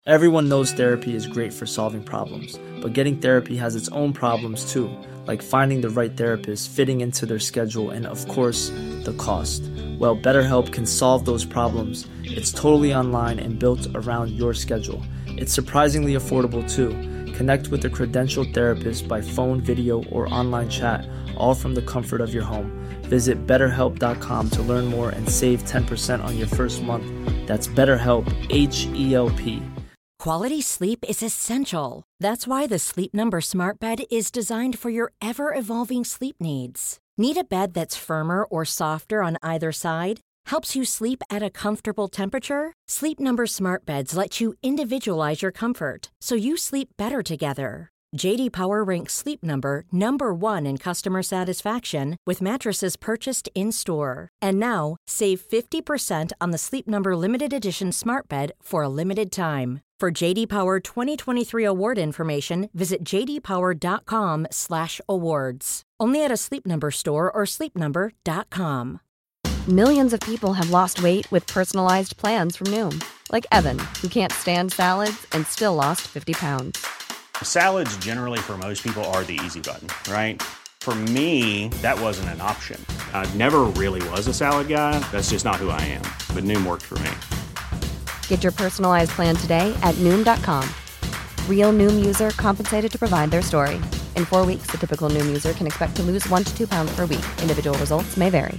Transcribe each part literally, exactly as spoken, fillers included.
Everyone knows therapy is great for solving problems, but getting therapy has its own problems too, like finding the right therapist, fitting into their schedule, and of course, the cost. Well, BetterHelp can solve those problems. It's totally online and built around your schedule. It's surprisingly affordable too. Connect with a credentialed therapist by phone, video, or online chat, all from the comfort of your home. Visit better help dot com to learn more and save ten percent on your first month. That's BetterHelp, H E L P. Quality sleep is essential. That's why the Sleep Number Smart Bed is designed for your ever-evolving sleep needs. Need a bed that's firmer or softer on either side? Helps you sleep at a comfortable temperature? Sleep Number Smart Beds let you individualize your comfort, so you sleep better together. J D Power ranks Sleep Number number one in customer satisfaction with mattresses purchased in-store. And now, save fifty percent on the Sleep Number Limited Edition Smart Bed for a limited time. For J D Power twenty twenty-three award information, visit j d power dot com slash awards. Only at a Sleep Number store or sleep number dot com. Millions of people have lost weight with personalized plans from Noom. Like Evan, who can't stand salads and still lost fifty pounds. Salads generally for most people are the easy button, right? For me, that wasn't an option. I never really was a salad guy. That's just not who I am. But Noom worked for me. Get your personalized plan today at Noom dot com. Real Noom user compensated to provide their story. In four weeks, the typical Noom user can expect to lose one to two pounds per week. Individual results may vary.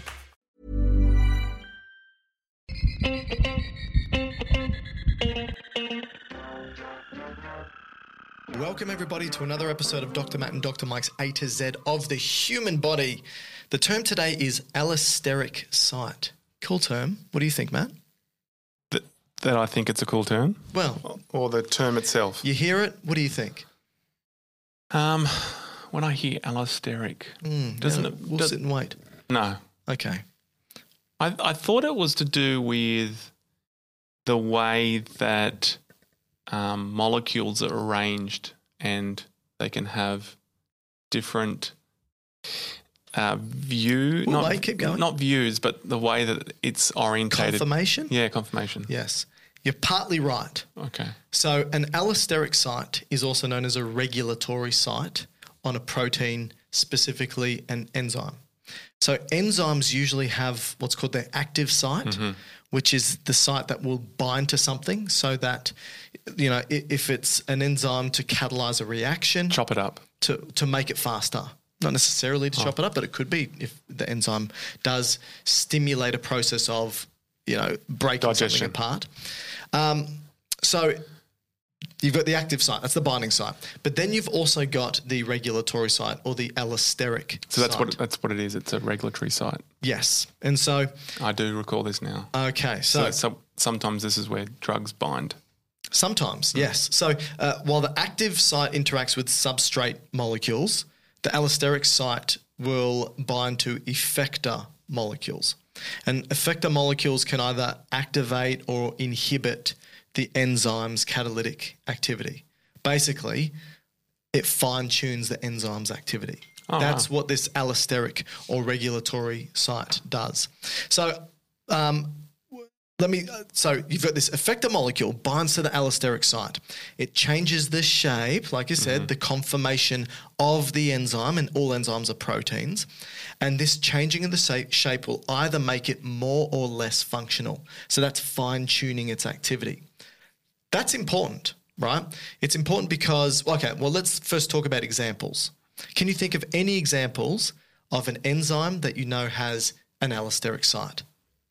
Welcome everybody to another episode of Doctor Matt and Doctor Mike's A to Z of the human body. The term today is allosteric site. Cool term. What do you think, Matt? That, that I think it's a cool term? Well. Or the term itself? You hear it, what do you think? Um, when I hear allosteric, mm, doesn't yeah, it... We'll does, sit and wait. No. Okay. I, I thought it was to do with the way that um, molecules are arranged and they can have different uh, view, Well, not, wait, keep going. not views, but the way that it's orientated. Conformation? Yeah, conformation. Yes. You're partly right. Okay. So an allosteric site is also known as a regulatory site on a protein, specifically an enzyme. So enzymes usually have what's called their active site, mm-hmm. which is the site that will bind to something so that, you know, if it's an enzyme to catalyze a reaction. Chop it up. To, to make it faster. Not necessarily to oh. chop it up, but it could be if the enzyme does stimulate a process of, you know, breaking digestion. something apart. Um, so you've got the active site, that's the binding site. But then you've also got the regulatory site or the allosteric So that's site. what that's what it is. It's a regulatory site. Yes. And so I do recall this now. Okay. So, so, so sometimes this is where drugs bind. Sometimes, yes. So uh, while the active site interacts with substrate molecules, the allosteric site will bind to effector molecules. And effector molecules can either activate or inhibit the enzyme's catalytic activity. Basically, it fine-tunes the enzyme's activity. Oh, That's wow. what this allosteric or regulatory site does. So um, let me. So you've got this effector molecule binds to the allosteric site. It changes the shape, like you said, mm-hmm. the conformation of the enzyme, and all enzymes are proteins. And this changing of the shape will either make it more or less functional. So that's fine-tuning its activity. That's important, right? It's important because, okay, well, let's first talk about examples. Can you think of any examples of an enzyme that you know has an allosteric site?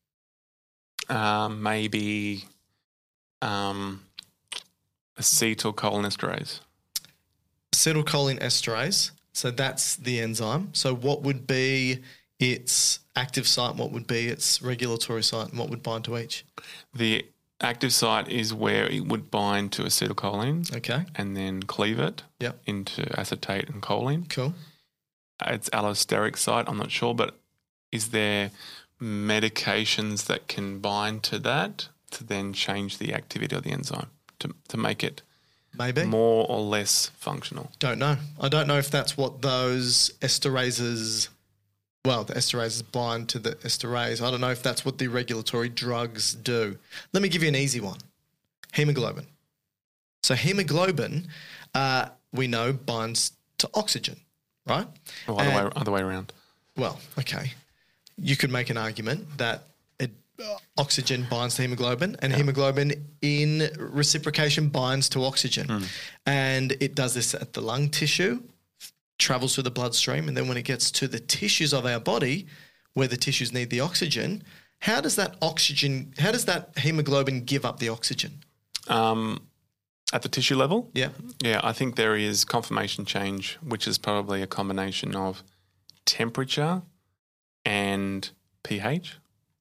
Um, maybe um, acetylcholinesterase. Acetylcholinesterase. So that's the enzyme. So what would be its active site, what would be its regulatory site, and what would bind to each? The active site is where it would bind to acetylcholine. Okay. And then cleave it yep. into acetate and choline. Cool. Its allosteric site, I'm not sure, but is there medications that can bind to that to then change the activity of the enzyme to, to make it maybe more or less functional? Don't know. I don't know if that's what those esterases, well, the esterases bind to the esterase. I don't know if that's what the regulatory drugs do. Let me give you an easy one. Hemoglobin. So hemoglobin, uh, we know, binds to oxygen, right? Or other, And- way, other way around. Well, okay. You could make an argument that it, uh, oxygen binds to hemoglobin and hemoglobin in reciprocation binds to oxygen. Mm. And it does this at the lung tissue, travels through the bloodstream, and then when it gets to the tissues of our body where the tissues need the oxygen, how does that oxygen, how does that hemoglobin give up the oxygen? Um, at the tissue level? Yeah. Yeah, I think there is conformation change, which is probably a combination of temperature and pH.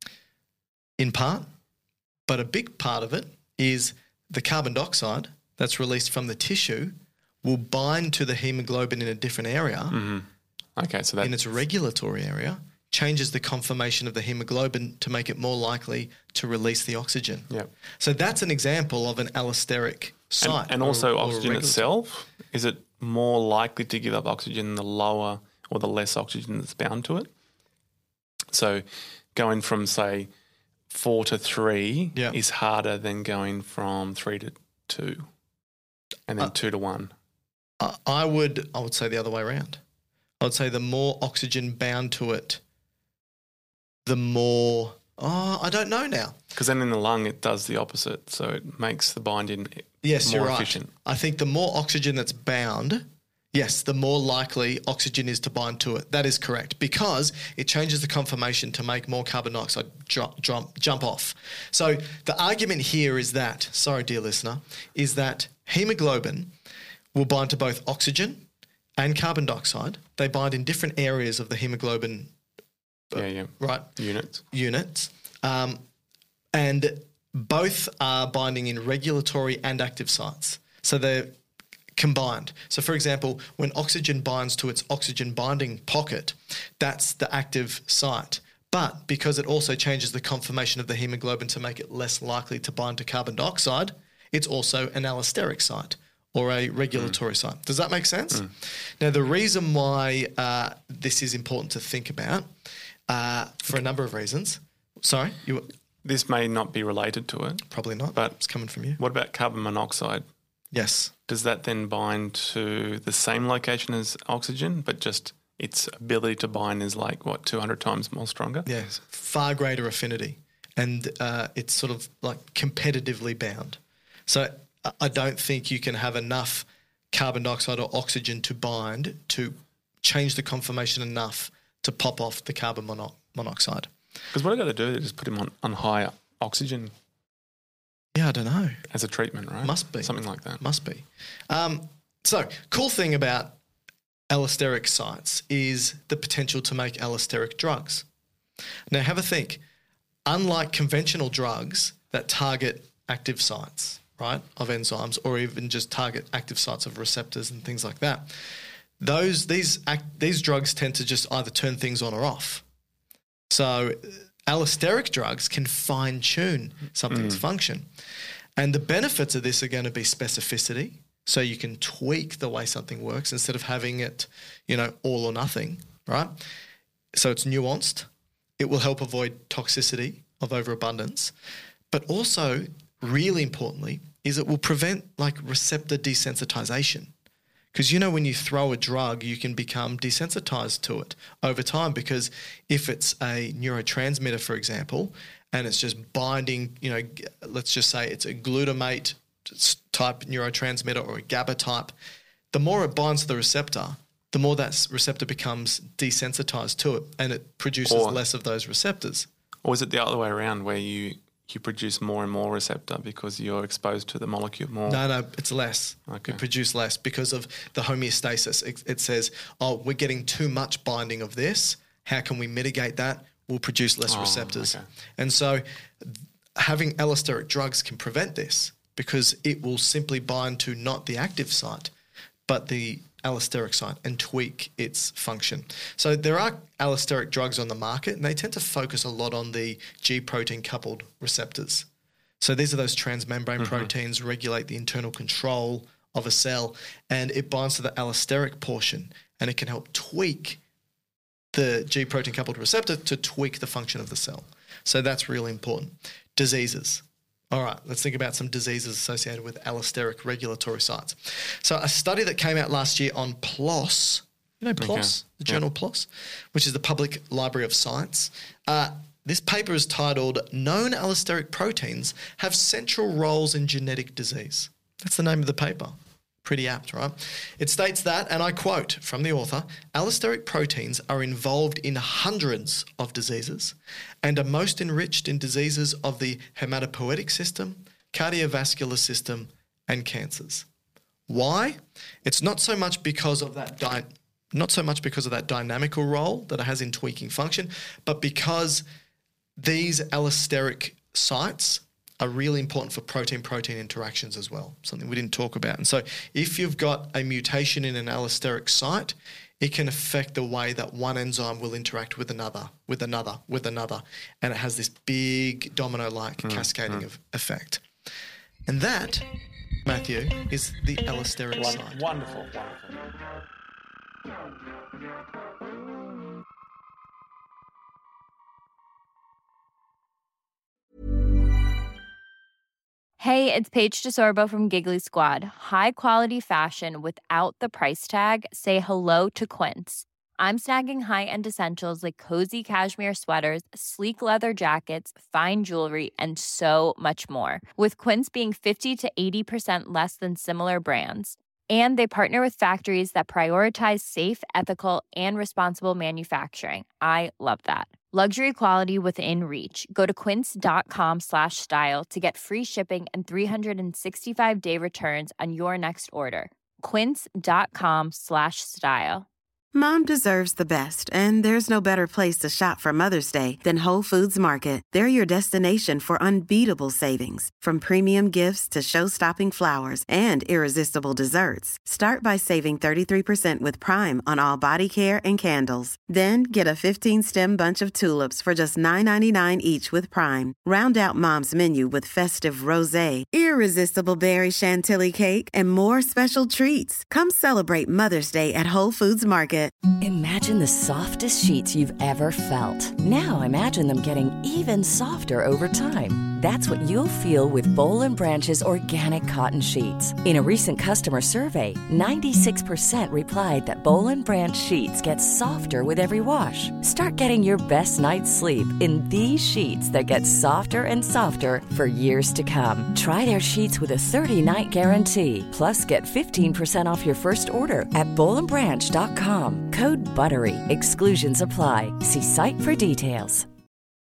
In part, but a big part of it is the carbon dioxide that's released from the tissue will bind to the hemoglobin in a different area, Mm-hmm. Okay, so that in its regulatory area, changes the conformation of the hemoglobin to make it more likely to release the oxygen. Yep. So that's an example of an allosteric site. And, and or- also or a oxygen regulatory- itself, is it more likely to give up oxygen the lower or the less oxygen that's bound to it? So going from, say, four to three Yeah. is harder than going from three to two and then Uh, two to one. I- I would I would say the other way around. I would say the more oxygen bound to it, the more, oh, I don't know now. Because then in the lung it does the opposite. So it makes the binding Yes, more you're right. efficient. I think the more oxygen that's bound, yes, the more likely oxygen is to bind to it. That is correct because it changes the conformation to make more carbon dioxide jump, jump, jump off. So the argument here is that, sorry, dear listener, is that hemoglobin will bind to both oxygen and carbon dioxide. They bind in different areas of the hemoglobin, Yeah, yeah. right? Units. units, um, and both are binding in regulatory and active sites. So they're combined. So, for example, when oxygen binds to its oxygen binding pocket, that's the active site. But because it also changes the conformation of the hemoglobin to make it less likely to bind to carbon dioxide, it's also an allosteric site or a regulatory mm. site. Does that make sense? Mm. Now, the reason why uh, this is important to think about uh, for a number of reasons. Sorry? you This may not be related to it. Probably not, But it's coming from you. What about carbon monoxide? Yes. Does that then bind to the same location as oxygen, but just its ability to bind is like, what, two hundred times more stronger? Yes, far greater affinity. And uh, it's sort of like competitively bound. So I- I don't think you can have enough carbon dioxide or oxygen to bind to change the conformation enough to pop off the carbon mono- monoxide. Because what I got to do is just put him on, on higher oxygen Yeah, I don't know. as a treatment, right? Must be. Something like that. Must be. Um, so, cool thing about allosteric sites is the potential to make allosteric drugs. Now, have a think. Unlike conventional drugs that target active sites, right, of enzymes, or even just target active sites of receptors and things like that, those these act, these drugs tend to just either turn things on or off. So, allosteric drugs can fine-tune something's mm. function. And the benefits of this are going to be specificity. So you can tweak the way something works instead of having it, you know, all or nothing, right? So it's nuanced. It will help avoid toxicity of overabundance. But also, really importantly, is it will prevent like receptor desensitization. Because, you know, when you throw a drug, you can become desensitized to it over time because if it's a neurotransmitter, for example, and it's just binding, you know, let's just say it's a glutamate type neurotransmitter or a GABA type, the more it binds to the receptor, the more that receptor becomes desensitized to it and it produces or, less of those receptors. Or is it the other way around where you you produce more and more receptor because you're exposed to the molecule more? No, no, it's less. Okay. You produce less because of the homeostasis. It, it says, oh, we're getting too much binding of this. How can we mitigate that? We'll produce less oh, receptors. Okay. And so having allosteric drugs can prevent this because it will simply bind to not the active site, but the allosteric site and tweak its function. So there are allosteric drugs on the market and they tend to focus a lot on the G protein coupled receptors. So these are those transmembrane mm-hmm. proteins, regulate the internal control of a cell, and it binds to the allosteric portion and it can help tweak the G protein coupled receptor to tweak the function of the cell. So that's really important. Diseases. All right, let's think about some diseases associated with allosteric regulatory sites. So a study that came out last year on P L O S, you know P L O S, Okay. the journal Yeah. P L O S, which is the Public Library of Science. Uh, this paper is titled Known Allosteric Proteins Have Central Roles in Genetic Disease. That's the name of the paper. Pretty apt, right? It states that, and I quote from the author, allosteric proteins are involved in hundreds of diseases and are most enriched in diseases of the hematopoietic system, cardiovascular system, and cancers. Why? It's not so much because of that di- not so much because of that dynamical role that it has in tweaking function, but because these allosteric sites are really important for protein-protein interactions as well, something we didn't talk about. And so if you've got a mutation in an allosteric site, it can affect the way that one enzyme will interact with another, with another, with another. And it has this big domino-like mm, cascading mm. of effect. And that, Matthew, is the allosteric Wonderful, site. Wonderful, wonderful. Hey, it's Paige DeSorbo from Giggly Squad. High quality fashion without the price tag. Say hello to Quince. I'm snagging high-end essentials like cozy cashmere sweaters, sleek leather jackets, fine jewelry, and so much more. With Quince being fifty to eighty percent less than similar brands. And they partner with factories that prioritize safe, ethical, and responsible manufacturing. I love that. Luxury quality within reach. Go to quince.com slash style to get free shipping and three sixty-five day returns on your next order. Quince.com slash style. Mom deserves the best, and there's no better place to shop for Mother's Day than Whole Foods Market. They're your destination for unbeatable savings, from premium gifts to show-stopping flowers and irresistible desserts. Start by saving thirty-three percent with Prime on all body care and candles. Then get a fifteen-stem bunch of tulips for just nine ninety-nine each with Prime. Round out Mom's menu with festive rosé, irresistible berry chantilly cake, and more special treats. Come celebrate Mother's Day at Whole Foods Market. Imagine the softest sheets you've ever felt. Now imagine them getting even softer over time. That's what you'll feel with Boll and Branch's organic cotton sheets. In a recent customer survey, ninety-six percent replied that Boll and Branch sheets get softer with every wash. Start getting your best night's sleep in these sheets that get softer and softer for years to come. Try their sheets with a thirty-night guarantee. Plus, get fifteen percent off your first order at boll and branch dot com. Code BUTTERY. Exclusions apply. See site for details.